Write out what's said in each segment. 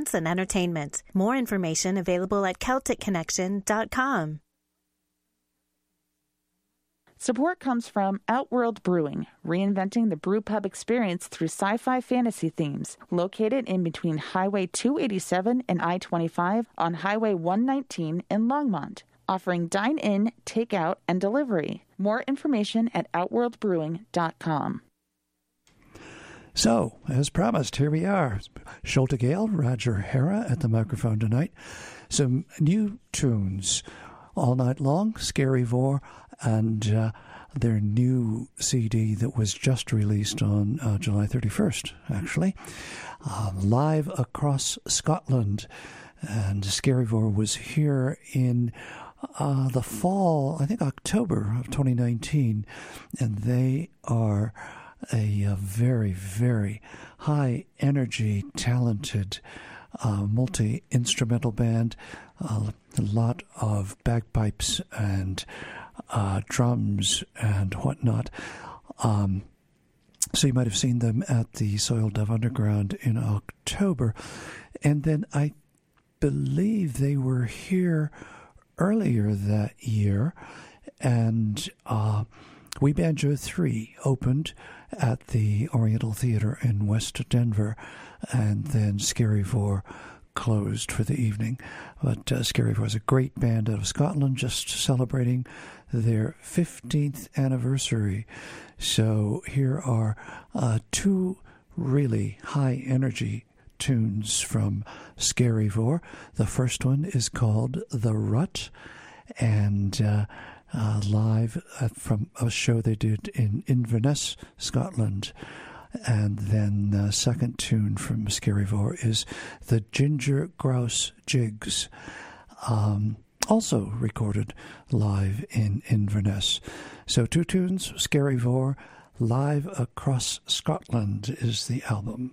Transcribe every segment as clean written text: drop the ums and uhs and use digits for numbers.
events and entertainment. More information available at CelticConnection.com. Support comes from Outworld Brewing, reinventing the brew pub experience through sci-fi fantasy themes. Located in between Highway 287 and I-25 on Highway 119 in Longmont. Offering dine-in, take-out, and delivery. More information at outworldbrewing.com. So, as promised, here we are. Schulte Gale, Roger Hera at the microphone tonight. Some new tunes all night long, Scarivore, and their new CD that was just released on July 31st, actually. Live Across Scotland. And Scarivore was here in the fall, I think October of 2019, and they are a very, very high-energy, talented, multi-instrumental band. A lot of bagpipes and drums and whatnot. So you might have seen them at the Soil Dove Underground in October. And then I believe they were here earlier that year, and We Banjo 3 opened at the Oriental Theater in West Denver, and then Scarivore closed for the evening. But Scarivore is a great band out of Scotland, just celebrating their 15th anniversary. So here are two really high-energy tunes from Scarivore. The first one is called The Rut, and live from a show they did in Inverness, Scotland. And then the second tune from Scarivore is the Ginger Grouse Jigs, also recorded live in Inverness. So two tunes, Scarivore, Live Across Scotland is the album.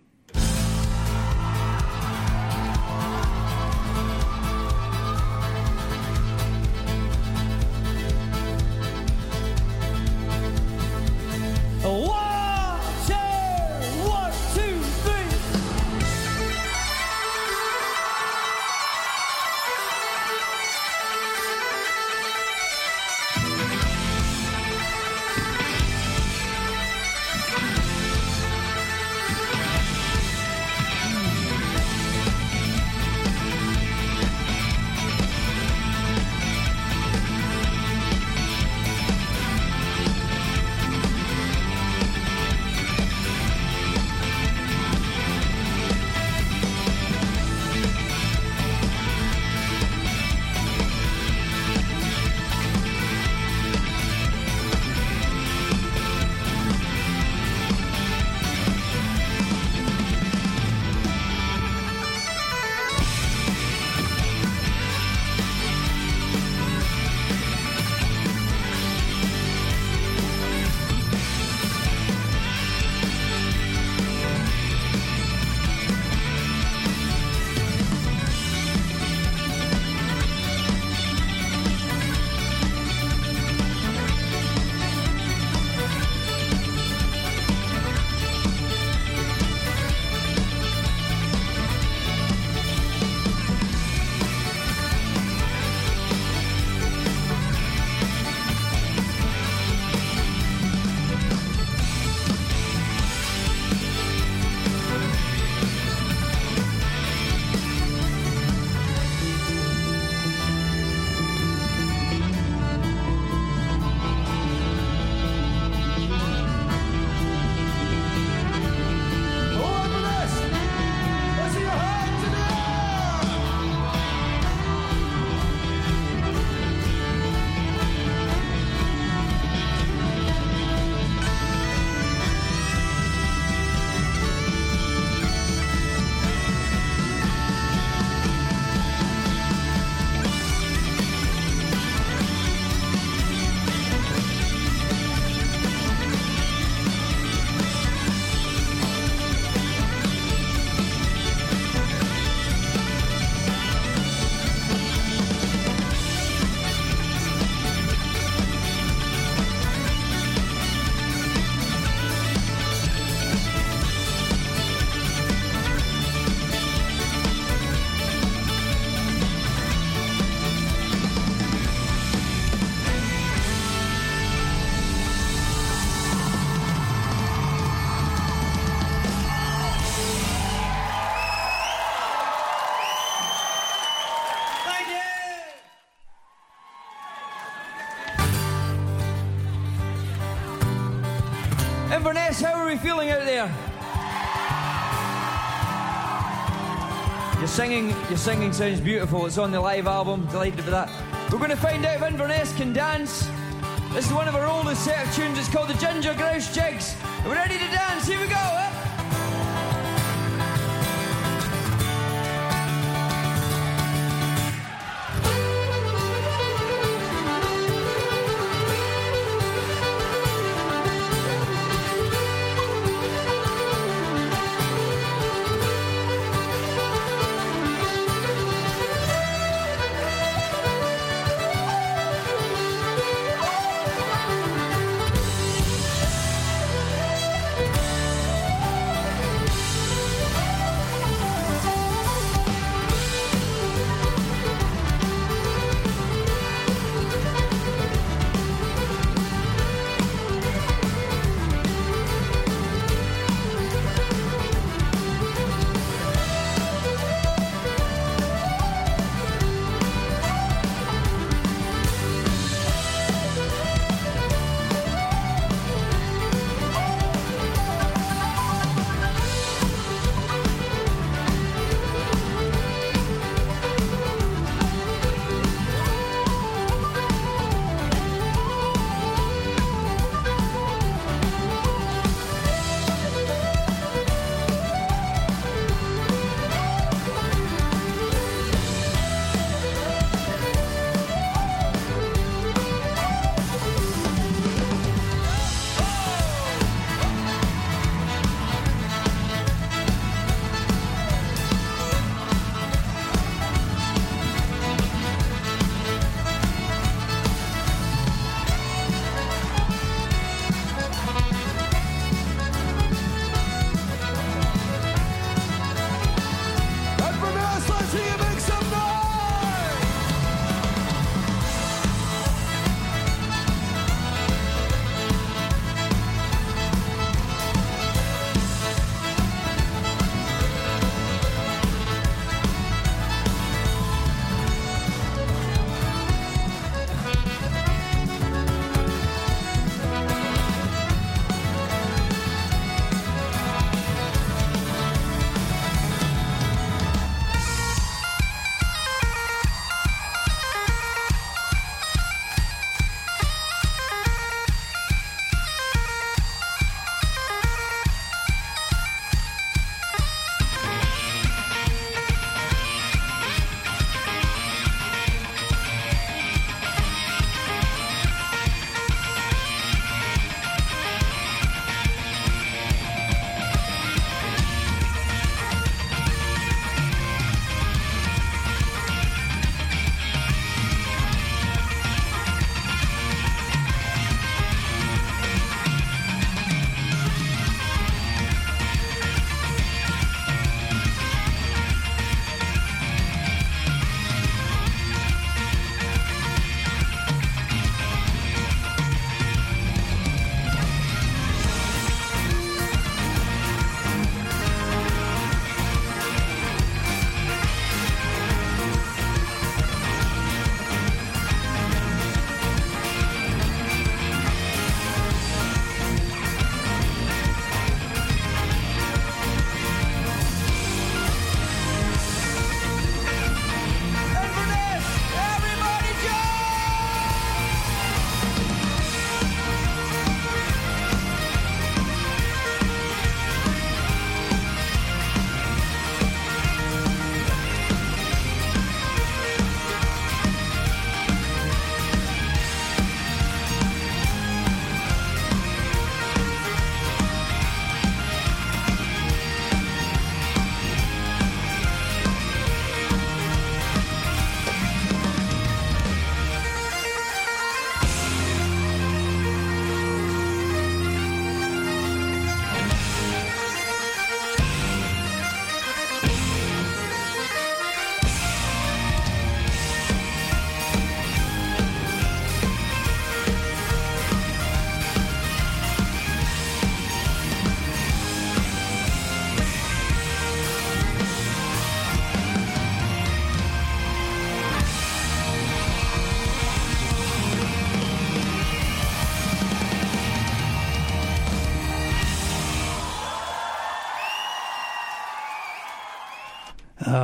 we feeling out there? Your singing sounds beautiful. It's on the live album. Delighted with that. We're going to find out if Inverness can dance. This is one of our oldest set of tunes. It's called the Ginger Grouse Jigs. We're ready to dance. Here we go.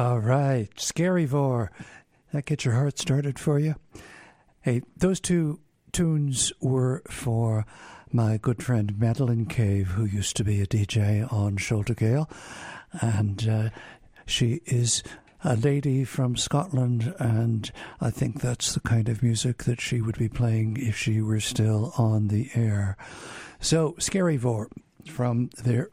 All right, Scary Vor. That get your heart started for you? Hey, those two tunes were for my good friend Madeline Cave, who used to be a DJ on Shoulder Gale, and she is a lady from Scotland, and I think that's the kind of music that she would be playing if she were still on the air. So, Scary Vor from their...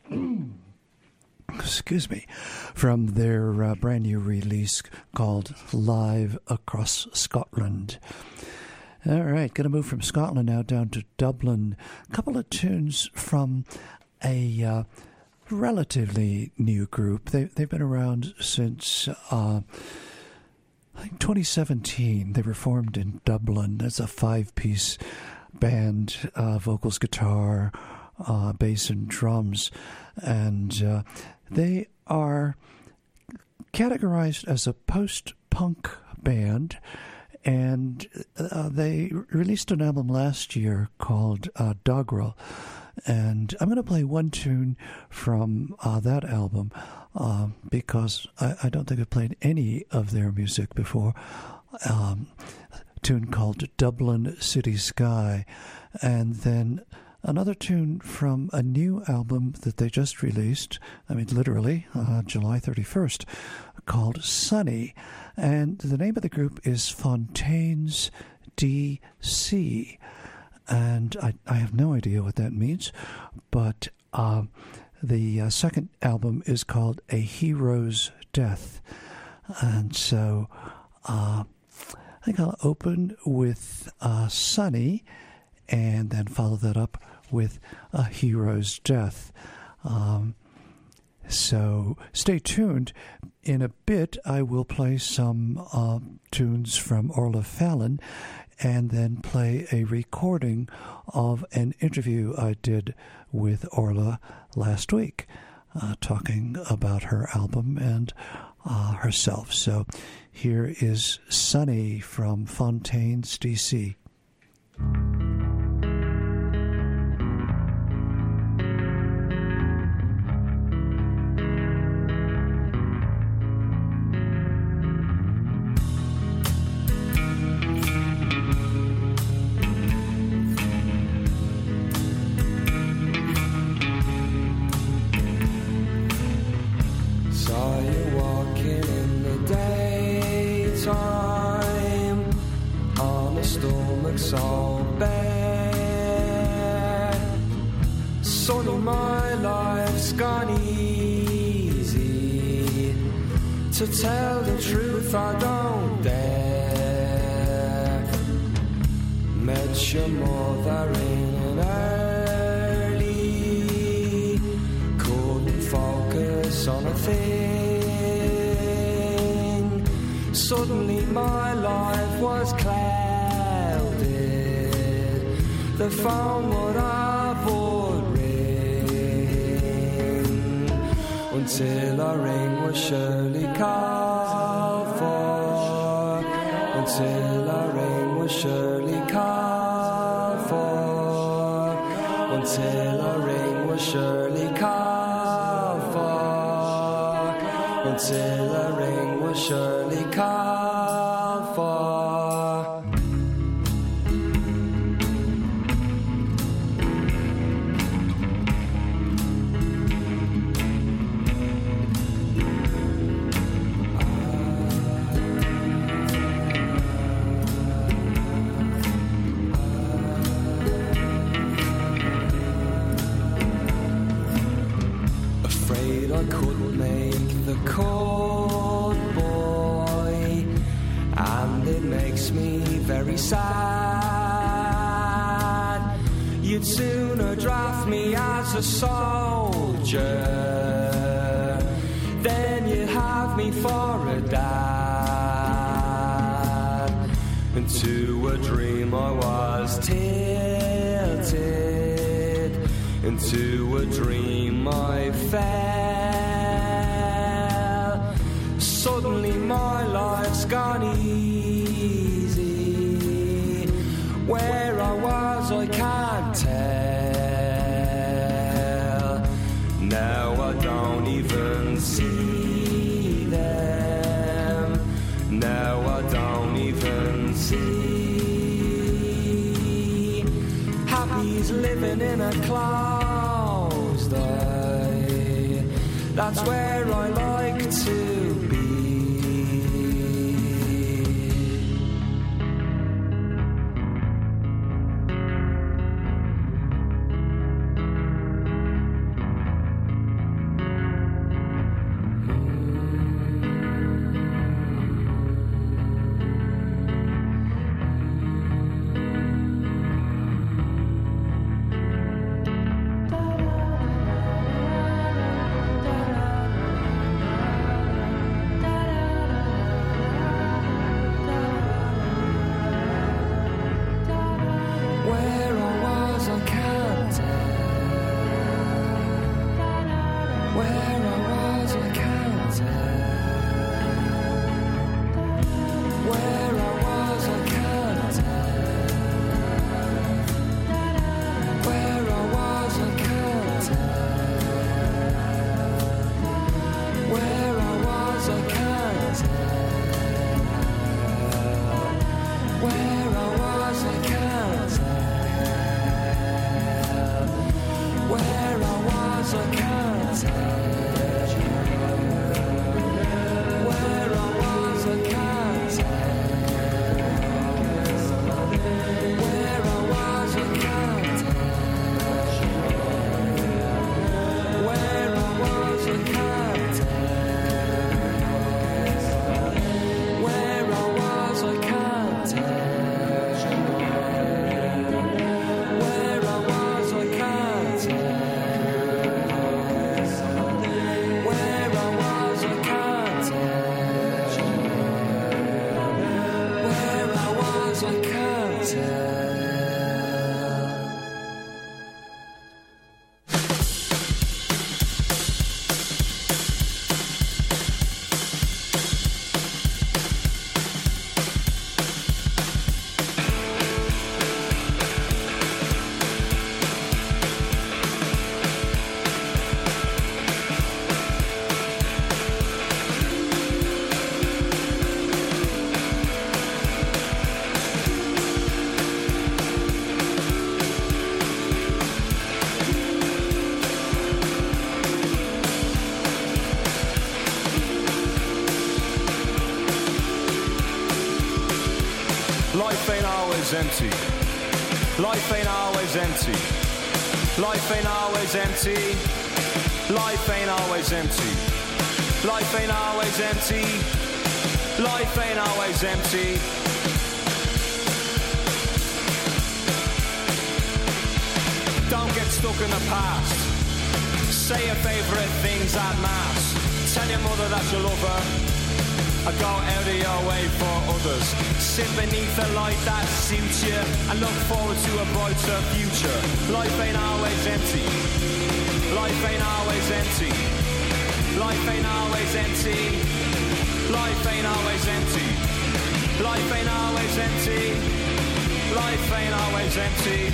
excuse me, from their brand new release called Live Across Scotland. All right, going to move from Scotland now down to Dublin. A couple of tunes from a relatively new group. They've been around since I think 2017. They were formed in Dublin as a 5-piece band, vocals, guitar, bass and drums, and they are categorized as a post-punk band, and they released an album last year called Dogrel, and I'm going to play one tune from that album because I don't think I've played any of their music before. A tune called Dublin City Sky, and then another tune from a new album that they just released, I mean literally, July 31st, called Sunny. And the name of the group is Fontaines DC. And I have no idea what that means, but the second album is called A Hero's Death. And so I think I'll open with Sunny and then follow that up with A Hero's Death. So stay tuned. In a bit, I will play some tunes from Orla Fallon and then play a recording of an interview I did with Orla last week, talking about her album and herself. So here is Sunny from Fontaines, DC. To tell the truth, I don't dare. Met your mother in an early, couldn't focus on a thing. Suddenly my life was clouded. The phone would up would ring until a ring was surely called for, until a ring was surely called for, until a ring was surely called for, until a ring was surely called for. I couldn't make the call, boy, and it makes me very sad. You'd sooner draft me as a soldier than you'd have me for a dad. Into a dream I was tilted, into a dream I fell. Suddenly my life's gone easy. Where I was I can't tell. Now I don't even see them. he's living in a closed eye. That's where I like to be. Life ain't always empty. Life ain't always empty. Life ain't always empty. Life ain't always empty. Life ain't always empty. Life ain't always empty. Don't get stuck in the past. Say your favourite things at mass. Tell your mother that you love her. I go out of your way for others. Sit beneath a light that suits you and look forward to a brighter future. Life ain't always empty. Life ain't always empty. Life ain't always empty. Life ain't always empty. Life ain't always empty. Life ain't always empty.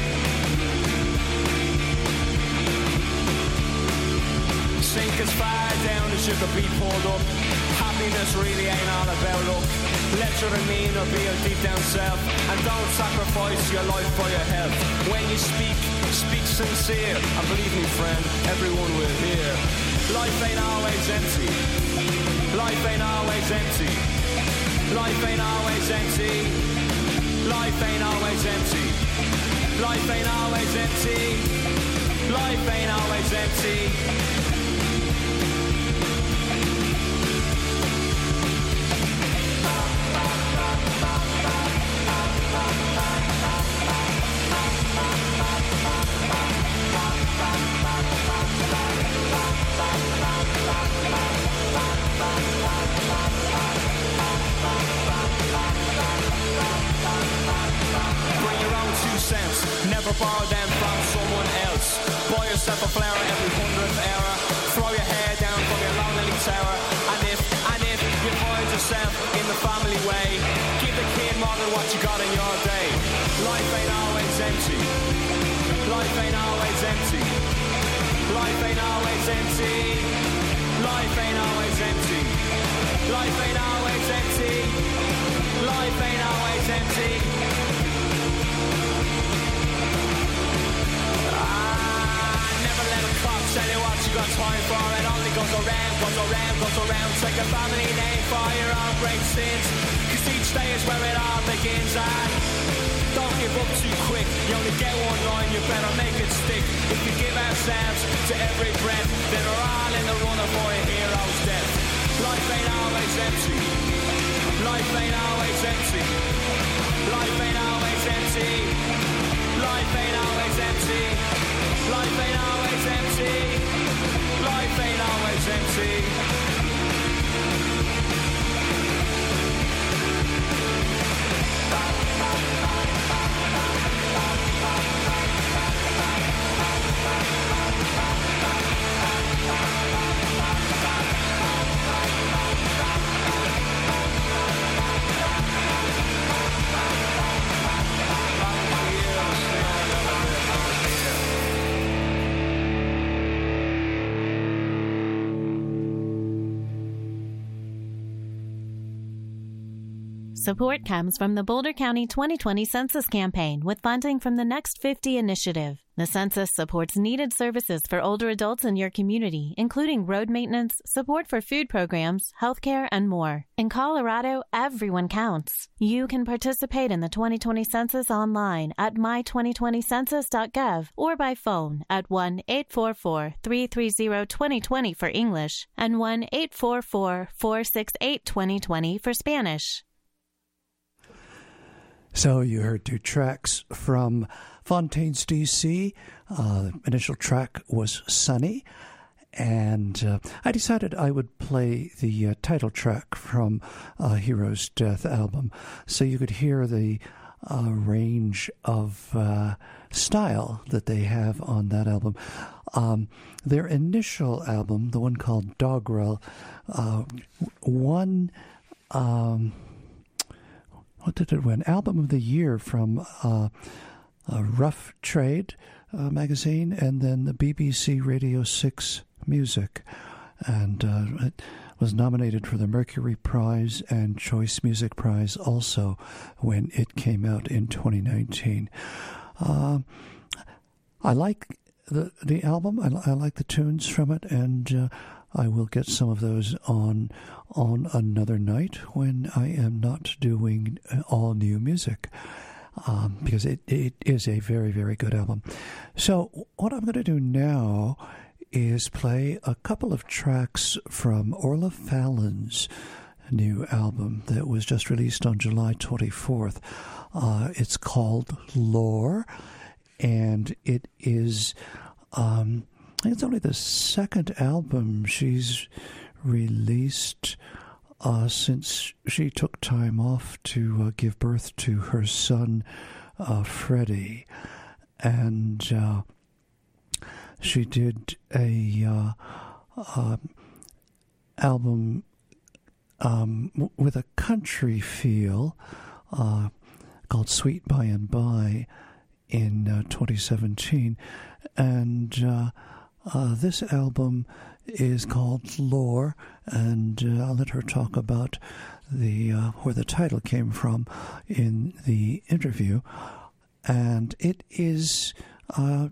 Sink as far down as you could be pulled up. Happiness really ain't all about luck. Let your demeanor be your deep down self, and don't sacrifice your life for your health. When you speak, speak sincere, and believe me friend, everyone will hear. Life ain't always empty. Life ain't always empty. Life ain't always empty. Life ain't always empty. Life ain't always empty. Life ain't always empty. Never borrow them from someone else. Buy yourself a flower every 100th hour. Throw your hair down from your lonely tower. And if you find yourself in the family way, give the kid more than what you got in your day. Life ain't always empty. Life ain't always empty. Life ain't always empty. Life ain't always empty. Life ain't always empty. Life ain't always empty. let a cop tell you what you got time for. It only goes around, goes around, goes around. Take a family name for your own great sins, 'cause each day is where it all begins. And don't give up too quick, you only get one line, you better make it stick. If we give ourselves to every breath, then we're all in the running for a hero's death. Life ain't always empty, life ain't always empty, life ain't always empty, life ain't always empty, life ain't always empty, life ain't always empty. Support comes from the Boulder County 2020 Census Campaign with funding from the Next 50 initiative. The census supports needed services for older adults in your community, including road maintenance, support for food programs, healthcare, and more. In Colorado, everyone counts. You can participate in the 2020 census online at my2020census.gov or by phone at 1-844-330-2020 for English and 1-844-468-2020 for Spanish. So you heard two tracks from Fontaines, D.C. Initial track was Sunny, and I decided I would play the title track from Hero's Death album, so you could hear the range of style that they have on that album. Their initial album, the one called Dogrel, won... what did it win? Album of the Year from Rough Trade magazine, and then the BBC Radio 6 Music. And it was nominated for the Mercury Prize and Choice Music Prize also when it came out in 2019. I like the album. I like the tunes from it, and I will get some of those on another night when I am not doing all new music, because it is a very, very good album. So what I'm going to do now is play a couple of tracks from Orla Fallon's new album that was just released on July 24th. It's called Lore, and it is... I think it's only the second album she's released since she took time off to give birth to her son, Freddie. And she did a album with a country feel called Sweet By and By in 2017. And this album is called Lore, and I'll let her talk about where the title came from in the interview. And it is a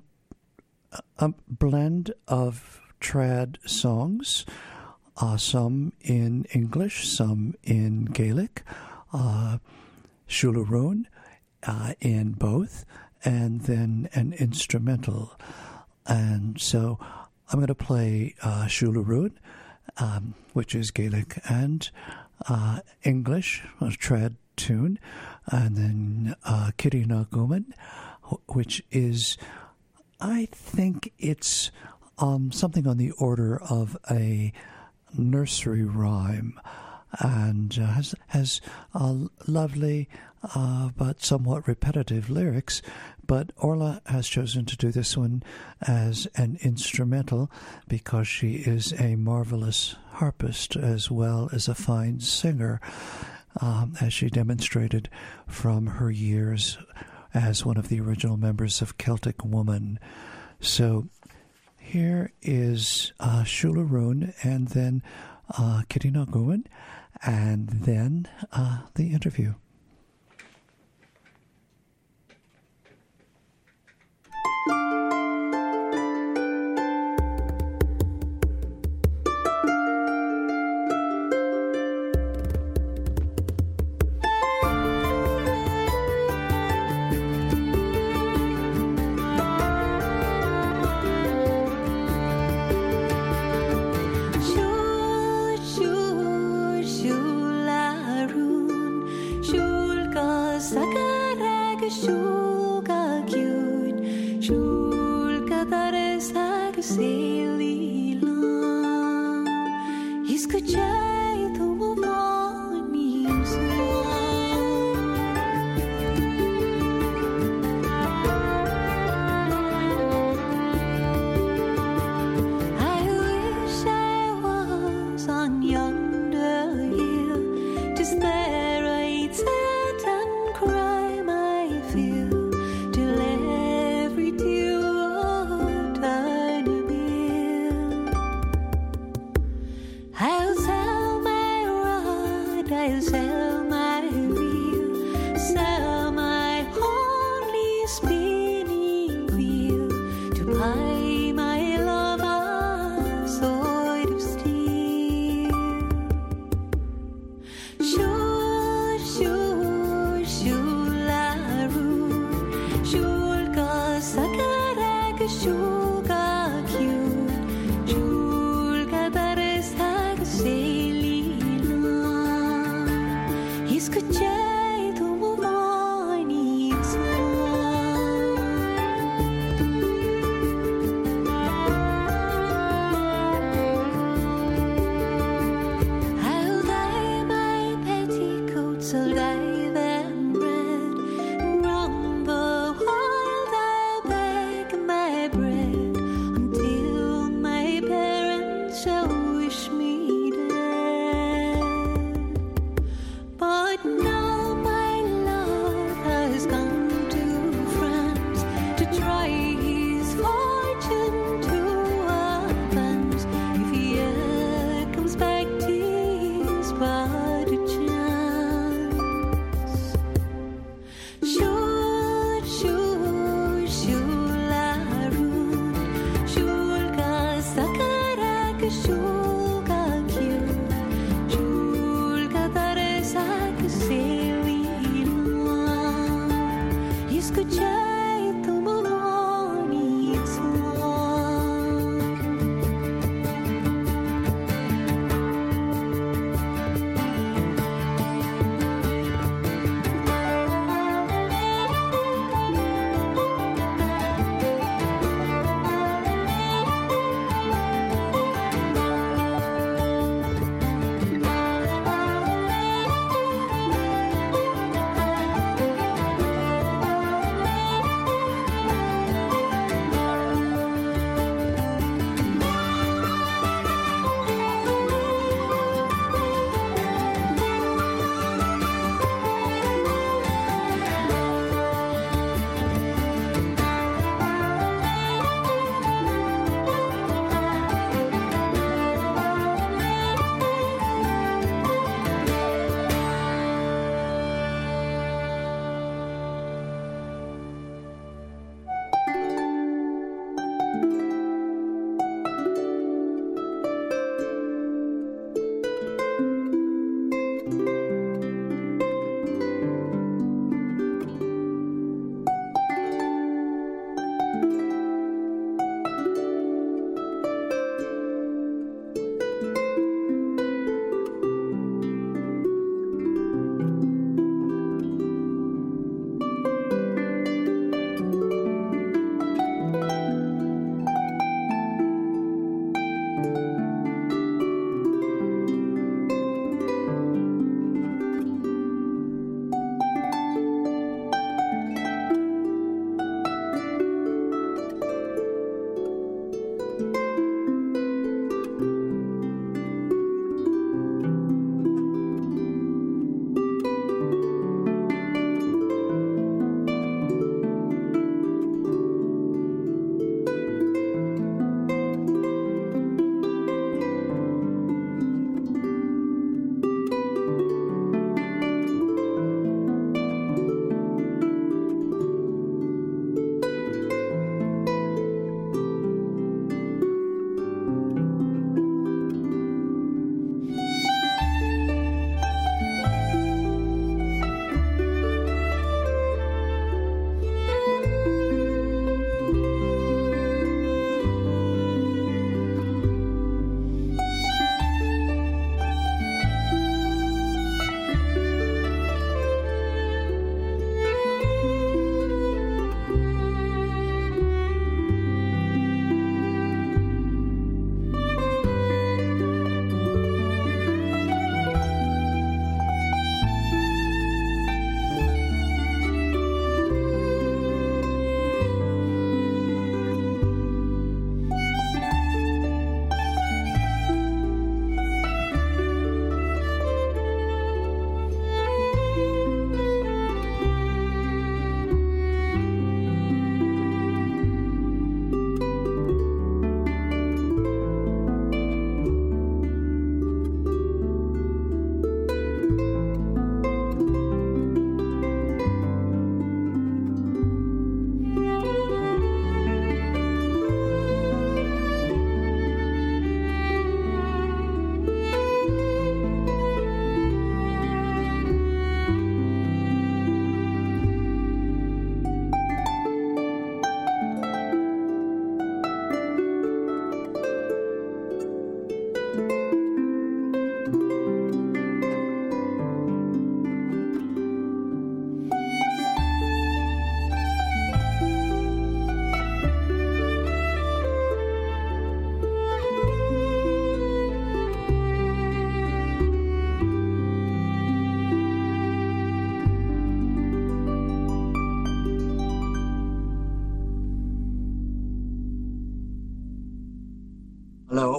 blend of trad songs, some in English, some in Gaelic, Shularoon in both, and then an instrumental. And so I'm going to play Shularoon, which is Gaelic and English, a trad tune, and then Kitty Naguman, which is, I think it's something on the order of a nursery rhyme, and has lovely but somewhat repetitive lyrics. But Orla has chosen to do this one as an instrumental because she is a marvelous harpist as well as a fine singer, as she demonstrated from her years as one of the original members of Celtic Woman. So here is Shularoon, and then Kitty Naguman, and then the interview. I'll sell my reel, sell my only spinning wheel to buy my love a sword of steel. Shul, shul, shularu, shulka sakarak, shulka cute, shulka baresak selina. Escuchei do morning sun. I'll dye my petticoats, I'll dye them red, and round the world I'll beg my bread until my parents shall wish me dead. But now my love has gone to France to try his fortune to advance. If he ever comes back, 'tis but a chance.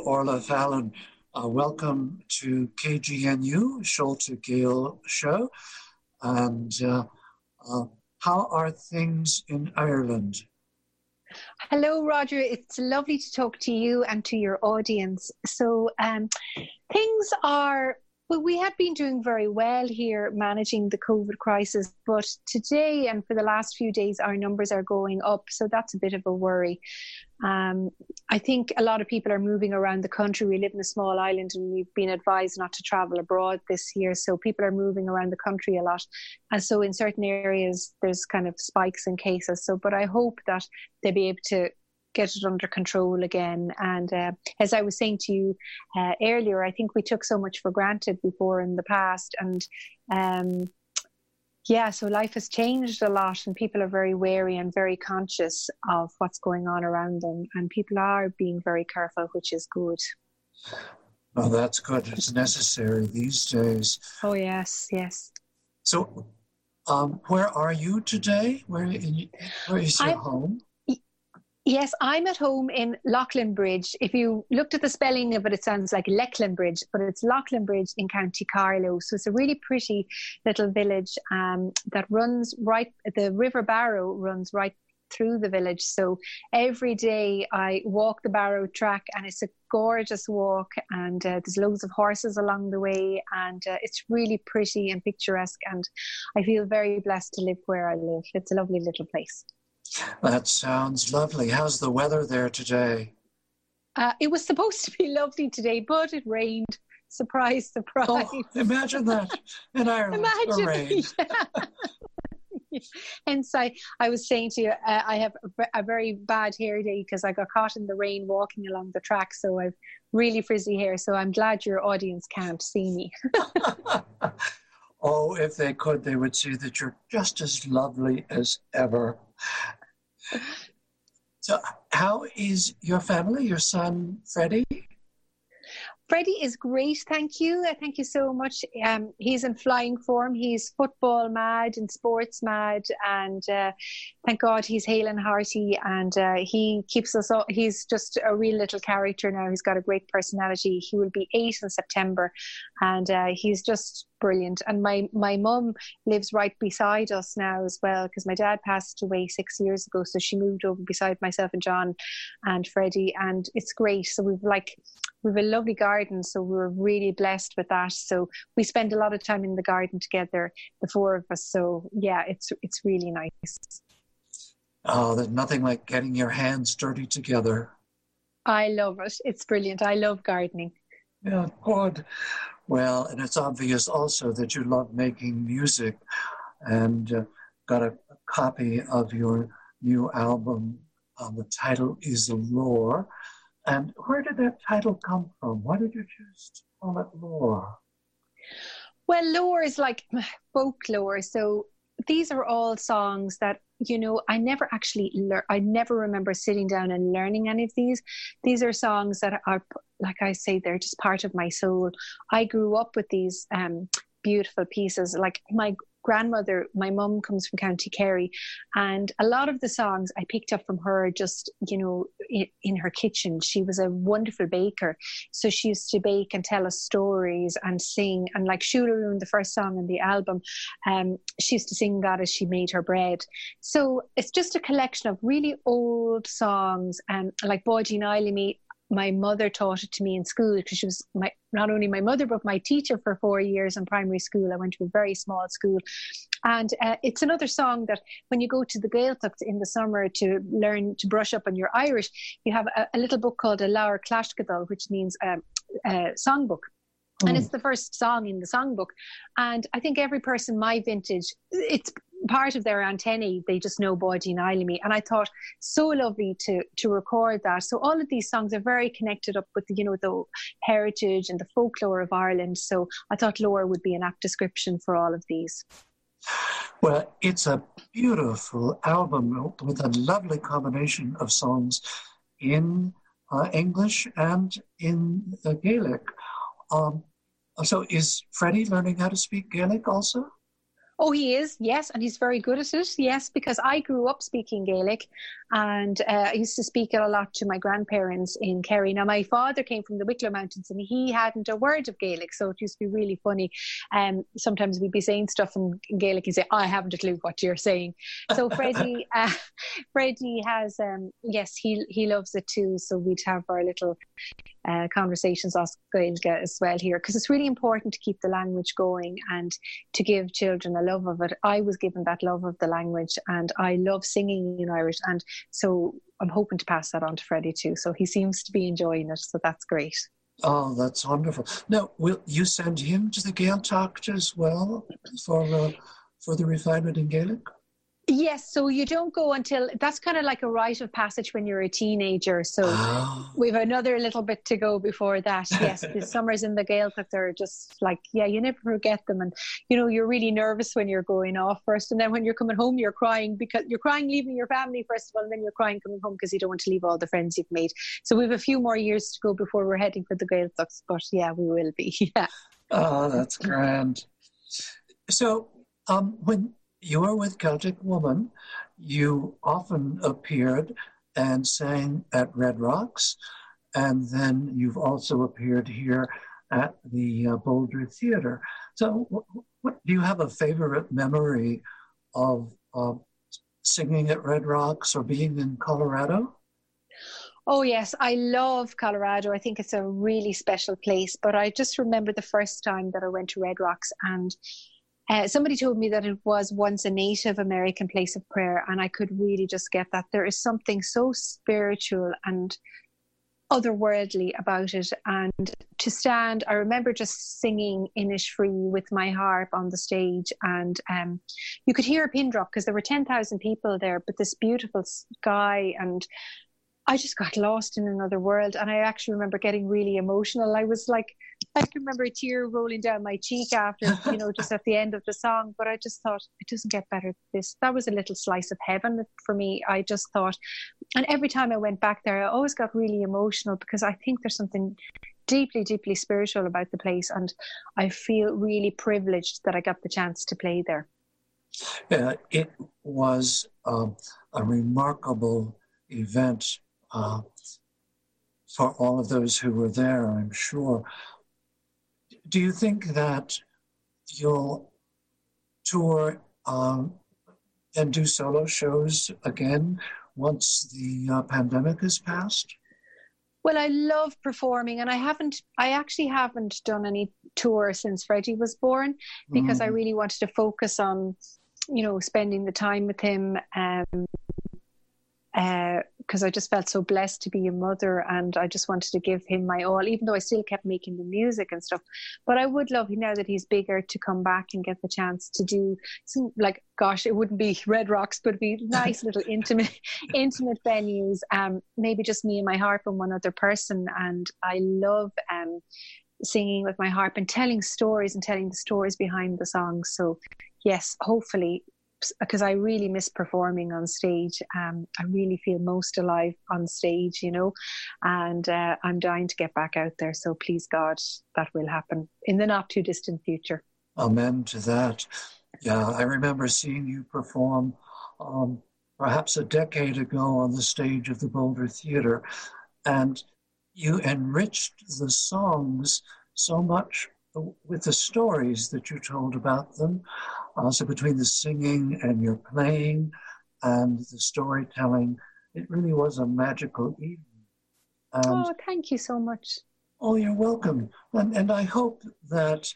Orla Fallon. Welcome to KGNU, Schulte Gale Show. And how are things in Ireland? Hello, Roger. It's lovely to talk to you and to your audience. So things are, well, we have been doing very well here managing the COVID crisis, but today and for the last few days, our numbers are going up. So that's a bit of a worry. I think a lot of people are moving around the country. We live in a small island and we've been advised not to travel abroad this year. So people are moving around the country a lot. And so in certain areas, there's kind of spikes in cases. So, but I hope that they'll be able to get it under control again. And as I was saying to you earlier, I think we took so much for granted before in the past. And yeah, so life has changed a lot and people are very wary and very conscious of what's going on around them. And people are being very careful, which is good. Oh, that's good. It's necessary these days. Oh, yes, yes. So where are you today? Where is your home? Yes, I'm at home in Leighlinbridge. If you looked at the spelling of it, it sounds like Leighlinbridge, but it's Leighlinbridge in County Carlow. So it's a really pretty little village that runs right, the River Barrow runs right through the village. So every day I walk the Barrow track and it's a gorgeous walk and there's loads of horses along the way and it's really pretty and picturesque and I feel very blessed to live where I live. It's a lovely little place. That sounds lovely. How's the weather there today? It was supposed to be lovely today, but it rained. Surprise, surprise. Oh, imagine that in Ireland. Imagine, rain. Yeah. Hence, I was saying to you, I have a very bad hair day because I got caught in the rain walking along the track. So I've really frizzy hair. So I'm glad your audience can't see me. Oh, if they could, they would see that you're just as lovely as ever. So how is your family, your son, Freddie? Freddie is great, thank you. Thank you so much. He's in flying form. He's football mad and sports mad, and thank God he's hale and hearty. And he keeps us all. He's just a real little character now. He's got a great personality. He will be 8 in September, and he's just brilliant. And my mum lives right beside us now as well because my dad passed away 6 years ago, so she moved over beside myself and John and Freddie, and it's great. So we've a lovely garden, so we're really blessed with that. So we spend a lot of time in the garden together, the four of us. So yeah, it's really nice. Oh, there's nothing like getting your hands dirty together. I love it. It's brilliant. I love gardening. Yeah, good. Well, and it's obvious also that you love making music and got a copy of your new album. The title is Lore. And where did that title come from? Why did you choose to call it Lore? Well, lore is like folklore. So these are all songs that, you know, I never actually I never remember sitting down and learning any of these. These are songs that are, like I say, they're just part of my soul. I grew up with these beautiful pieces. Like my grandmother, my mum comes from County Kerry, and a lot of the songs I picked up from her just, you know, in her kitchen. She was a wonderful baker, so she used to bake and tell us stories and sing. And like Shularoon, the first song in the album, she used to sing that as she made her bread. So it's just a collection of really old songs, and like Báidí Nailimi, my mother taught it to me in school because she was not only my mother but my teacher for 4 years in primary school. I went to a very small school, and it's another song that when you go to the Gaeltacht in the summer to learn to brush up on your Irish, you have a little book called a Laur Clashgadal, which means a songbook. And it's the first song in the songbook. And I think every person my vintage, it's part of their antennae. They just know Báidí Nailimi. And I thought, so lovely to record that. So all of these songs are very connected up with, you know, the heritage and the folklore of Ireland. So I thought Lore would be an apt description for all of these. Well, it's a beautiful album with a lovely combination of songs in English and in Gaelic. So is Freddie learning how to speak Gaelic also? Oh, he is, yes, and he's very good at it, yes, because I grew up speaking Gaelic, And I used to speak it a lot to my grandparents in Kerry. Now, my father came from the Wicklow Mountains and he hadn't a word of Gaelic, so it used to be really funny. Sometimes we'd be saying stuff in Gaelic and say, I haven't a clue what you're saying. So Freddie has, yes, he loves it too. So we'd have our little conversations as Gaeilge as well here, because it's really important to keep the language going and to give children a love of it. I was given that love of the language and I love singing in Irish, and so I'm hoping to pass that on to Freddie too. So he seems to be enjoying it, so that's great. Oh, that's wonderful. Now, will you send him to the Gaeltacht as well for the refinement in Gaelic? Yes, so you don't go until, that's kind of like a rite of passage when you're a teenager. So we've another little bit to go before that. Yes, the summers in the Gaeltacht are just like, yeah, you never forget them. And, you know, you're really nervous when you're going off first. And then when you're coming home, you're crying because you're crying leaving your family, first of all, and then you're crying coming home because you don't want to leave all the friends you've made. So we have a few more years to go before we're heading for the Gaeltacht. But yeah, we will be. Yeah. Oh, that's grand. So when you were with Celtic Woman, you often appeared and sang at Red Rocks, and then you've also appeared here at the Boulder Theatre. So what do you have a favorite memory of singing at Red Rocks or being in Colorado? Oh, yes, I love Colorado. I think it's a really special place, but I just remember the first time that I went to Red Rocks, and somebody told me that it was once a Native American place of prayer, and I could really just get that. There is something so spiritual and otherworldly about it. And to stand, I remember just singing Innisfree with my harp on the stage, and you could hear a pin drop because there were 10,000 people there, but this beautiful sky, and I just got lost in another world. And I actually remember getting really emotional. I was like, I can remember a tear rolling down my cheek after, you know, just at the end of the song. But I just thought, it doesn't get better than this. That was a little slice of heaven for me. I just thought, and every time I went back there, I always got really emotional because I think there's something deeply, deeply spiritual about the place. And I feel really privileged that I got the chance to play there. It was a remarkable event for all of those who were there, I'm sure. Do you think that you'll tour and do solo shows again once the pandemic has passed? Well, I love performing, and I actually haven't done any tour since Freddie was born because I really wanted to focus on, you know, spending the time with him, because I just felt so blessed to be a mother, and I just wanted to give him my all, even though I still kept making the music and stuff. But I would love, now that he's bigger, to come back and get the chance to do some, like, gosh, it wouldn't be Red Rocks, but it'd be nice little intimate venues, maybe just me and my harp and one other person. And I love singing with my harp and telling stories and telling the stories behind the songs. So yes, hopefully, because I really miss performing on stage. I really feel most alive on stage, you know, and I'm dying to get back out there. So please God, that will happen in the not too distant future. Amen to that. Yeah, I remember seeing you perform perhaps a decade ago on the stage of the Boulder Theatre, and you enriched the songs so much with the stories that you told about them. So between the singing and your playing and the storytelling, it really was a magical evening. And, thank you so much. Oh, you're welcome. And I hope that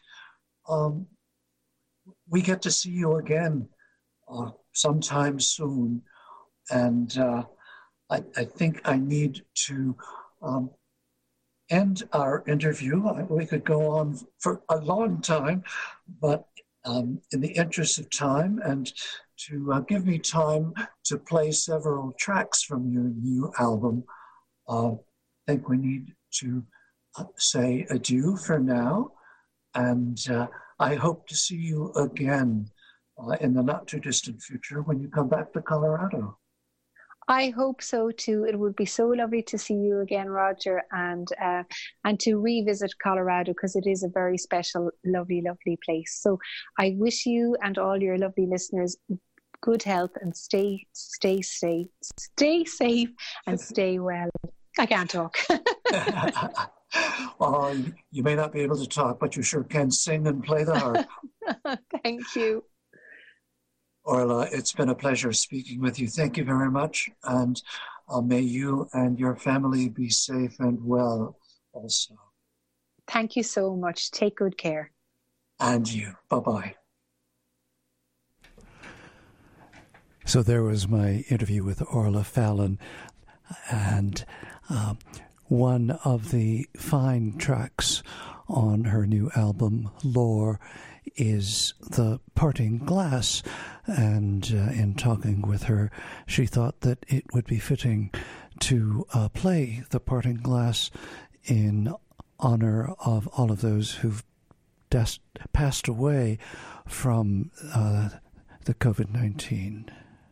we get to see you again sometime soon. And I think I need to end our interview. We could go on for a long time, but in the interest of time and to give me time to play several tracks from your new album, I think we need to say adieu for now. And I hope to see you again in the not too distant future when you come back to Colorado. I hope so too. It would be so lovely to see you again, Roger, and to revisit Colorado, because it is a very special, lovely, lovely place. So I wish you and all your lovely listeners good health and stay safe and stay well. I can't talk. Oh, you may not be able to talk, but you sure can sing and play the harp. Thank you. Orla, it's been a pleasure speaking with you. Thank you very much. And may you and your family be safe and well also. Thank you so much. Take good care. And you. Bye-bye. So there was my interview with Orla Fallon, and one of the fine tracks on her new album, Lore, is The Parting Glass. And in talking with her, she thought that it would be fitting to play The Parting Glass in honor of all of those who've passed away from the COVID-19.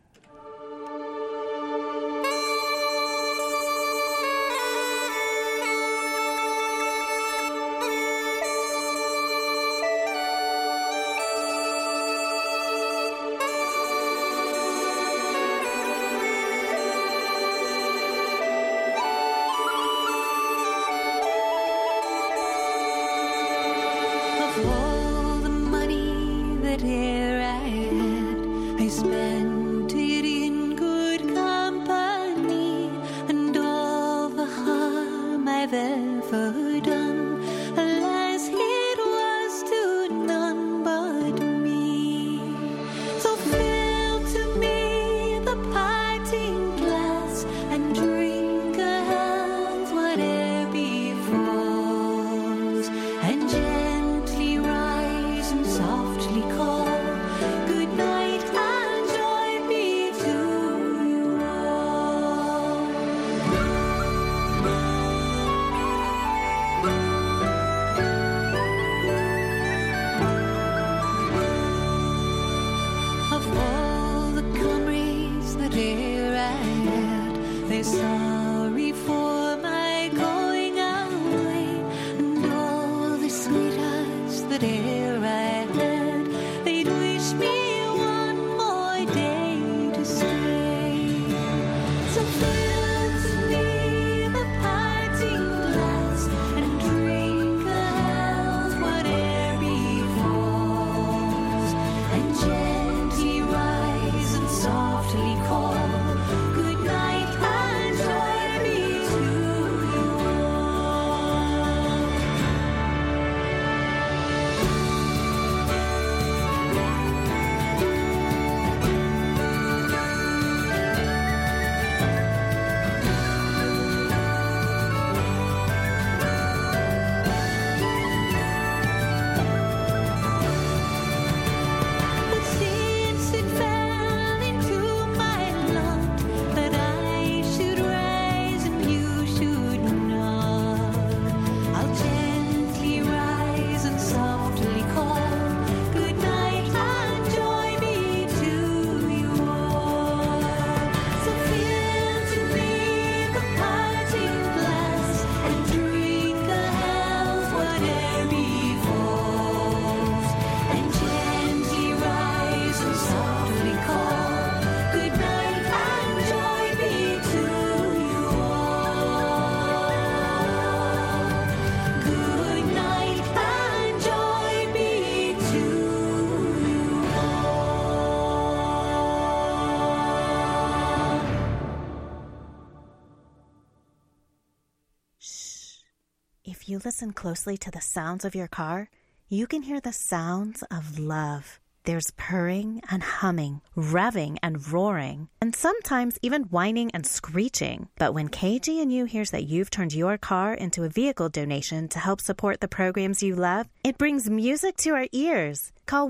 If you listen closely to the sounds of your car, you can hear the sounds of love. There's purring and humming, revving and roaring, and sometimes even whining and screeching. But when KGNU hears that you've turned your car into a vehicle donation to help support the programs you love, it brings music to our ears. Call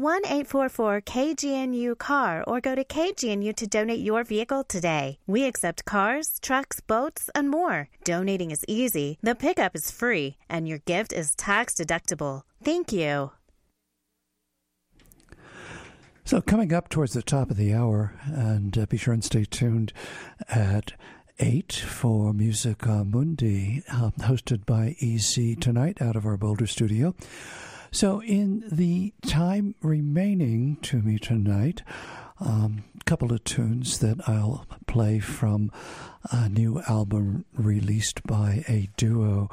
1-844-KGNU-CAR or go to KGNU to donate your vehicle today. We accept cars, trucks, boats, and more. Donating is easy, the pickup is free, and your gift is tax deductible. Thank you. So coming up towards the top of the hour, and be sure and stay tuned at 8 for Musica Mundi, hosted by EC tonight out of our Boulder studio. So in the time remaining to me tonight, couple of tunes that I'll play from a new album released by a duo,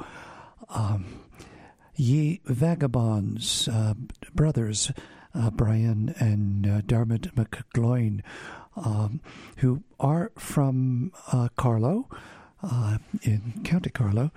Ye Vagabonds, brothers, Brian and Dermot McGloin, who are from Carlow, in County Carlow,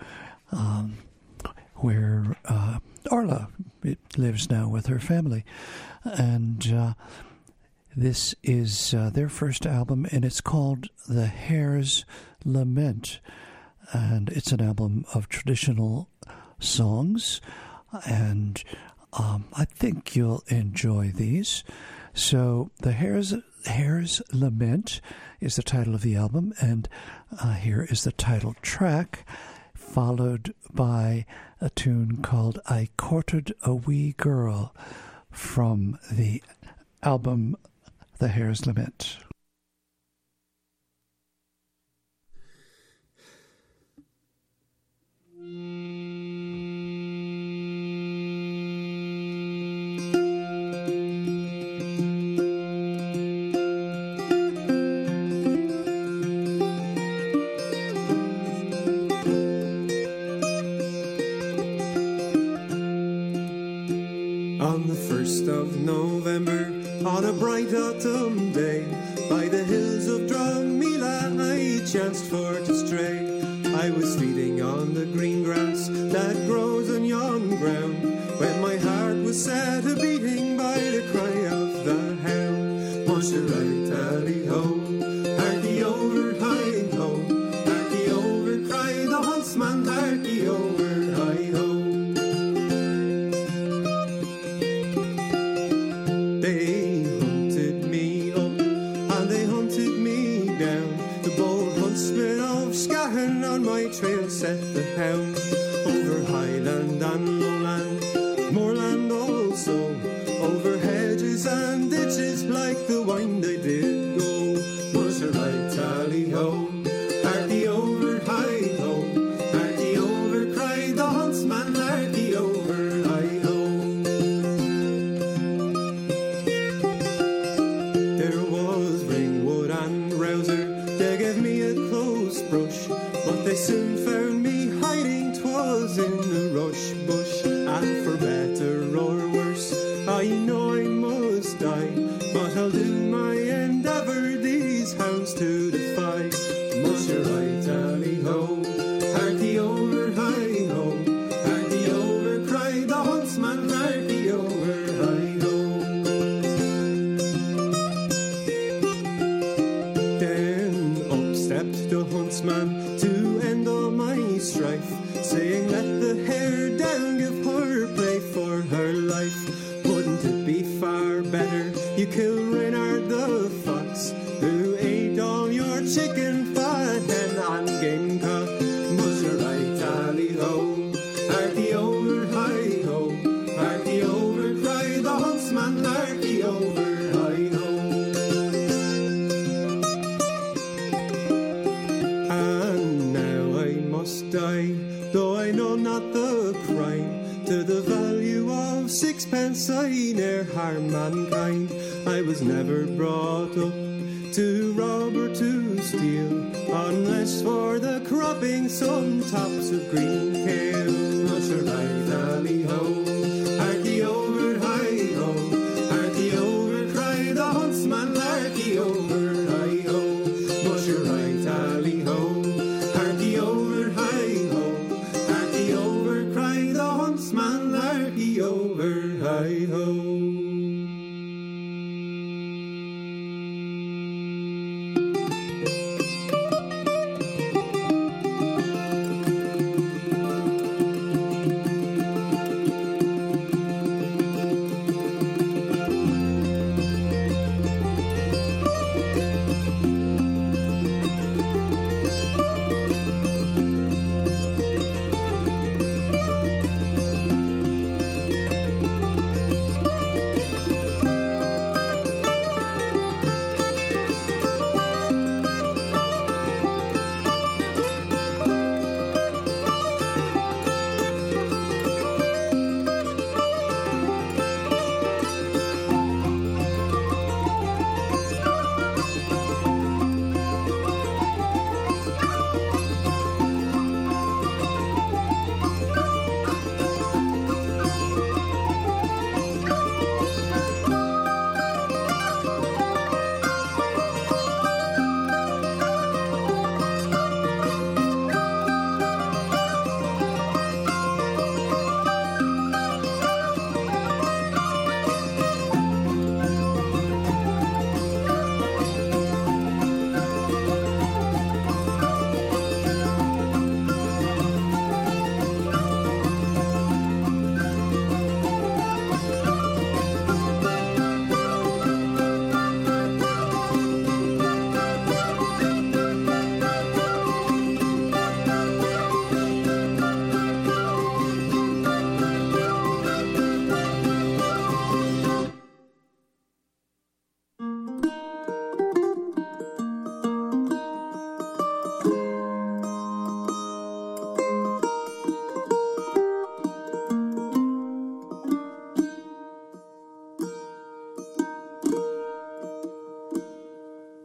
where Orla lives now with her family. And this is their first album, and it's called The Hare's Lament. And it's an album of traditional songs, and I think you'll enjoy these. So The Hare's Lament is the title of the album, and here is the title track, followed by a tune called I Courted a Wee Girl from the album The Hare's Lament. On the 1st of November, on a bright autumn day, by the hills of Drumila I chanced for to stray. I was feeding on the green grass that grows on yon ground, when my heart was set a-beating by the cry of the hound. Mosherai tally-ho, harky over, hi-ho, harky over, cried the huntsman, harky over, hi-ho. They hunted me up and they hunted me down. The bold huntsman of Scahan on my trail set the hound. Over highland and lowland, moorland also, over hedges and ditches like the wind I did go. Mosherai tally-ho, harky over, hi-ho, harky over, cried the huntsman, harky over, hi-ho. There was Ringwood and Rouser, they gave me a close brush, but they soon found me hiding, 'twas in the rush bush. And for better or worse, I know I must die, but I'll do my endeavour these hounds to defy. Mosherai tally-ho, harky over, hi-ho, harky over, cried the huntsman, harky over, hi-ho. Then up stepped the huntsman to end all my strife, saying, let the hare down, give her play for her life. Wouldn't it be far better you kill Reynard the fox, who ate all your chicken, fat hen and gamecock? Mosherai tally-ho, harky over, hi-ho, harky over, cried the huntsman, harky over, hi-ho. And now I must die, though I know not the crime. To the value of sixpence I ne'er harm mankind. I was never brought up to rob or to steal, unless for the cropping some tops of green kale. Mosherai tally-ho, harky over, hi-ho, harky over, cried the huntsman, harky over, hi-ho. Mosherai tally-ho, harky over, hi-ho, harky over, cried the huntsman, harky over, hi-ho.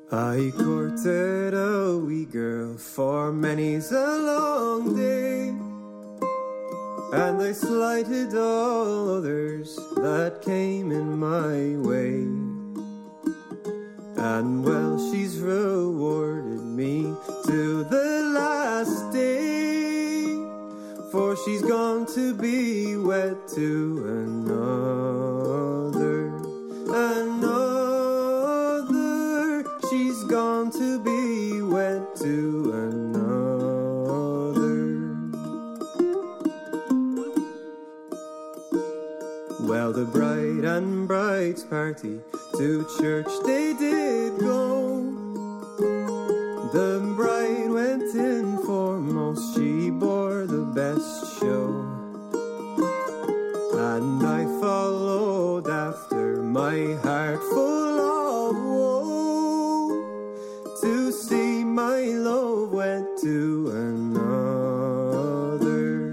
I courted a wee girl for many's a long day, and I slighted all others that came in my way. And well, she's rewarded me to the last day, for she's gone to be wed to another. She's gone to be wed to another. Well, the bride and bride's party to church they did go. The bride went in foremost, she bore the best show, and I followed after, my heart full of woe, to see my love wed to another,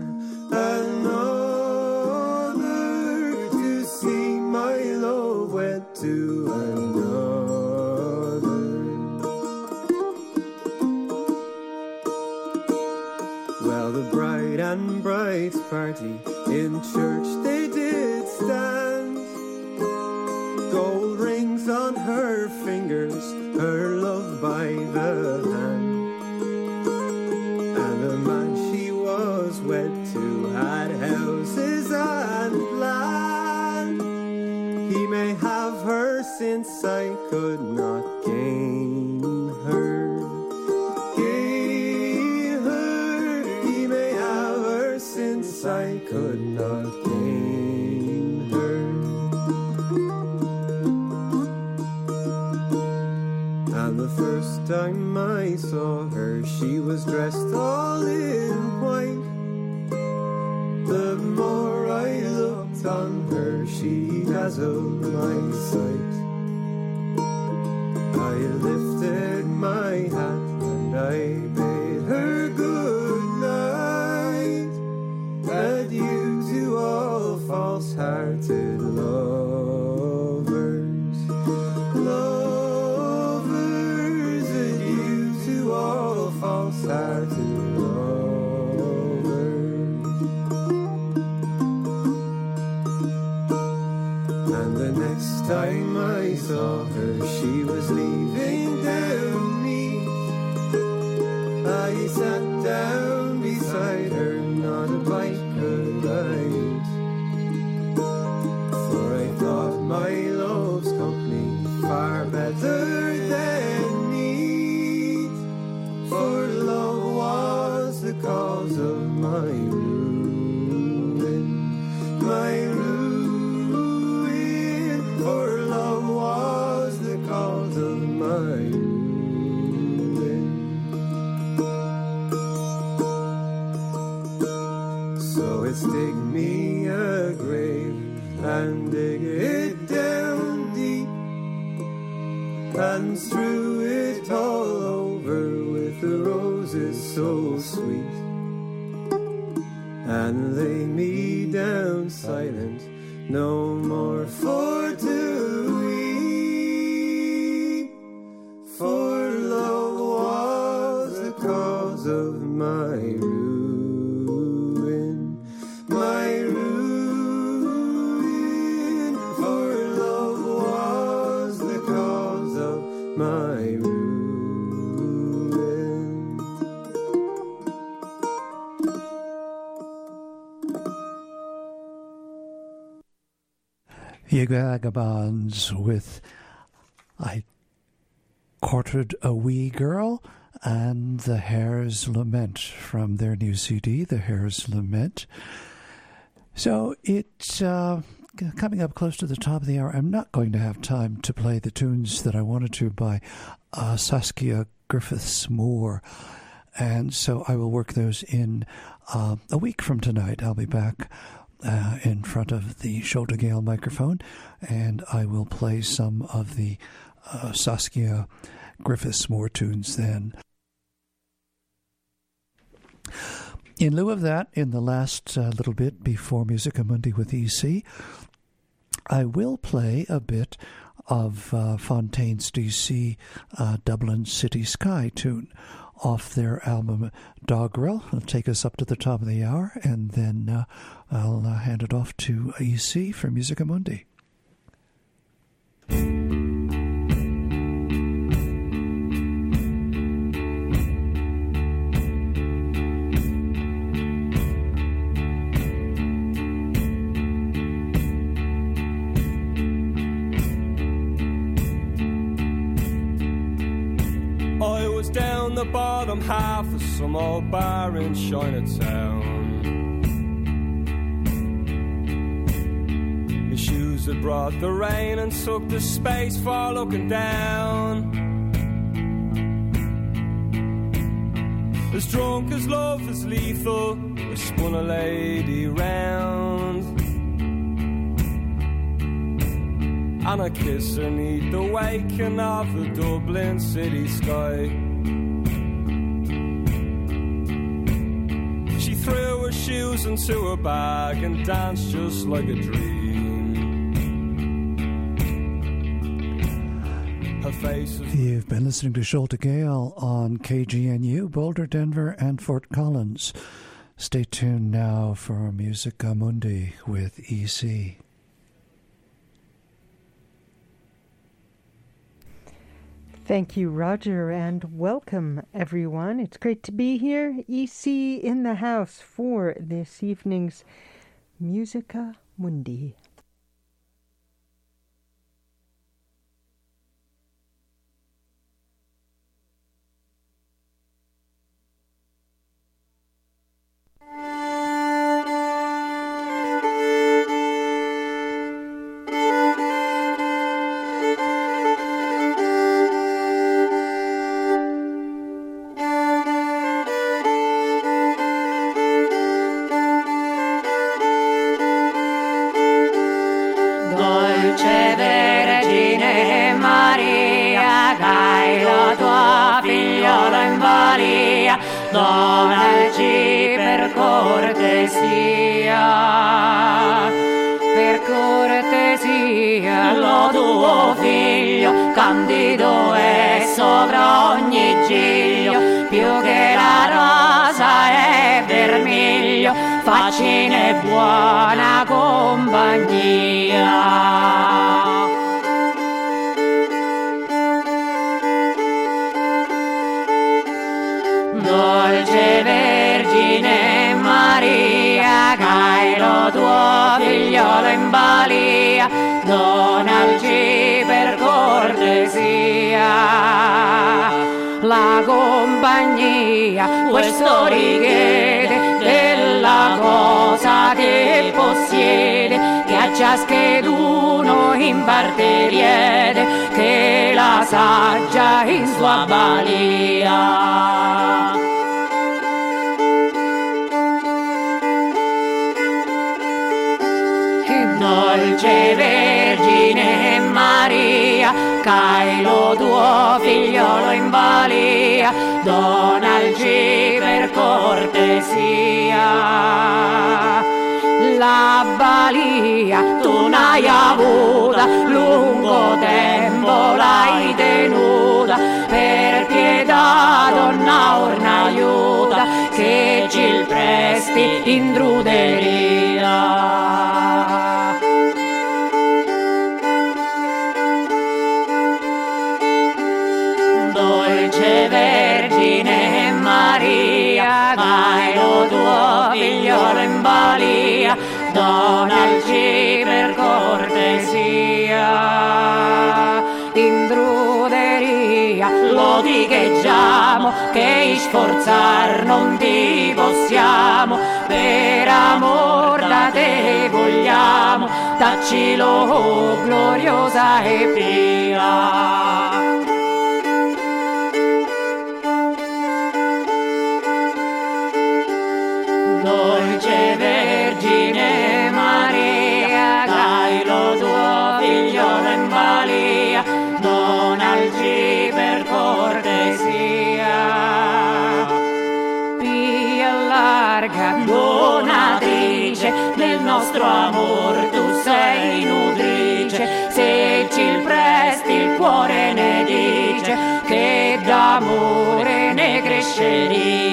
to see my love wed to another. Well, the bride and bride's party in church they did stand, gold rings on her fingers, her love by the hand, and the man she was wed to had houses and land. He may have her since I could not gain her. He may have her since I could not gain her. And the first time I saw her, she was dressed all in white. The more I looked on her, she dazzled my sight. I lifted my hat and I bade her good night. Adieu to all false-hearted lovers. Lovers, adieu to all false-hearted lovers. And the next time I saw her, she was leaving Downmead. I sat down beside her, not a bite could I eat, for I thought my love's company far better than meat, for love was the cause of my ruin, for love was the cause of my ruin. So it's dig me a grave and dig it down deep, and strew it all over with the roses so sweet, and lay me down silent, no more for to weep, for love was the cause of my ruin, for love was the cause of my ruin. You Vagabonds with I Courted a Wee Girl and The Hare's Lament from their new CD, The Hare's Lament. So it's coming up close to the top of the hour. I'm not going to have time to play the tunes that I wanted to by Saskia Griffiths-Moore, and so I will work those in a week from tonight. I'll be back in front of the Shoulder Gale microphone, and I will play some of the Saskia Griffiths-Moore tunes then. In lieu of that, in the last little bit before Musica Mundi with EC, I will play a bit of Fontaine's DC Dublin City Sky tune off their album Doggerel. It'll take us up to the top of the hour, and then I'll hand it off to EC for Musica Mundi. I was down the bottom half of some old bar in Chinatown. My shoes had brought the rain and took the space for looking down. As drunk as love is lethal, I spun a lady round. And I kiss her neath the waking of the Dublin city sky. She threw her shoes into her bag and danced just like a dream. Her face was... You've been listening to Schulte Gale on KGNU, Boulder, Denver, and Fort Collins. Stay tuned now for Musica Mundi with EC. Thank you, Roger, and welcome, everyone. It's great to be here. EC in the house for this evening's Musica Mundi. Donaci per cortesia, lo tuo figlio, candido è sopra ogni giglio, più che la rosa è vermiglio, faccine buona compagnia. Dolce Vergine Maria, che lo tuo figliolo in balia, donalci per cortesia la compagnia, questo richiede della cosa che possiede, che a ciascheduno in parte riede, che la saggia in sua balia. Dolce Vergine Maria, che lo tuo figliolo in balia, donalci per cortesia la balia. Tu n'hai avuta, lungo tempo l'hai tenuta, per pietà donna orna aiuta, che ci presti in druderia. Dolce Vergine Maria, che lo tuo figliolo in balia, donalci per cortesia in druderia. Lo dicheggiamo che sforzar non ti possiamo, per amor da te vogliamo, dacci lo gloriosa e pia. Dolce Vergine Maria, che lo tuo figliolo in balia, donalci per cortesia. Pia larga donatrice, del nostro amor tu sei nutrice, se ci il cresceria